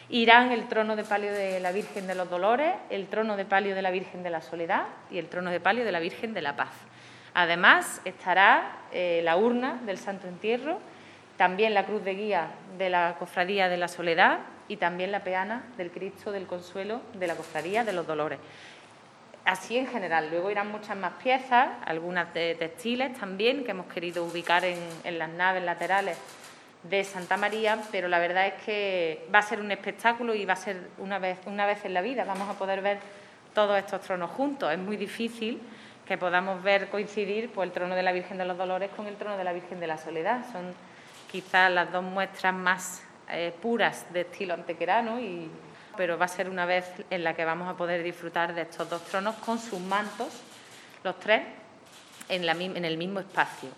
Irán el trono de palio de la Virgen de los Dolores, el trono de palio de la Virgen de la Soledad y el trono de palio de la Virgen de la Paz. Además, estará la urna del Santo Entierro, también la cruz de guía de la Cofradía de la Soledad y también la peana del Cristo del Consuelo de la Cofradía de los Dolores. Así en general. Luego irán muchas más piezas, algunas de textiles también, que hemos querido ubicar en las naves laterales de Santa María, pero la verdad es que va a ser un espectáculo y va a ser una vez en la vida. Vamos a poder ver todos estos tronos juntos. Es muy difícil que podamos ver coincidir pues, el trono de la Virgen de los Dolores con el trono de la Virgen de la Soledad. Son quizás las dos muestras más puras de estilo antequerano, pero va a ser una vez en la que vamos a poder disfrutar de estos dos tronos con sus mantos, los tres, en el mismo espacio.